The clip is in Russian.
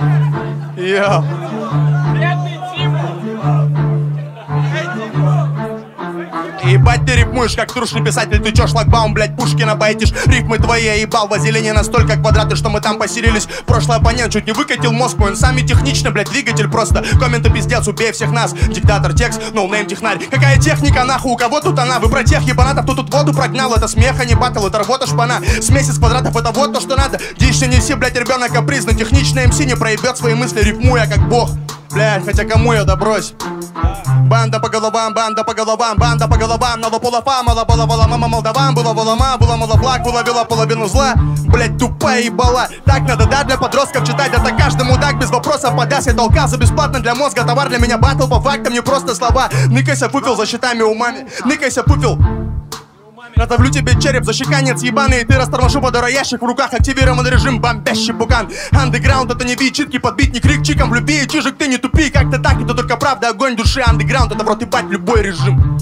Йо. Ебать, ты рифмуешь, как трушный писатель. Ты чё, шлагбаум, блядь, Пушкина байтишь? Рифмы твои, я ебал, вазелине настолько квадраты, что мы там поселились. Прошлый оппонент чуть не выкатил мозг мой. Он сами технично, блядь, двигатель просто. Комменты пиздец, убей всех нас. Диктатор, текст, ноунейм, технарь. Какая техника, нахуй, у кого тут она? Вы про тех ебанатов, кто тут воду прогнал? Это смех, а не батл, это работа шпана. Смесь из квадратов, это вот то, что надо. Дичь не неси, блядь, ребенок капризный. Техничный МС не проебет свои мысли, рифмуя как бог. Блядь, хотя кому я, да брось. Банда по головам, банда по головам, банда по головам. Мало полофа, мало балабала, мама молдаван. Было волома, было малофлаг, было вела половину зла. Блять, тупая ебала. Так надо, да, для подростков читать. Это каждому так, без вопросов подаст. Я толкал за бесплатно для мозга товар. Для меня батл по фактам, не просто слова. Ныкайся, пупил, за щитами умами. Ныкайся, пупил. Надавлю тебе череп, защеканец ебаный. Ты растормошу подороящих в руках. Активированный режим, бомбящий пукан. Андеграунд, это не бит, читки подбить, не крик чиком в любви. Чижик, ты не тупи, как-то так, это только правда, огонь души. Андеграунд, это в рот ебать любой режим.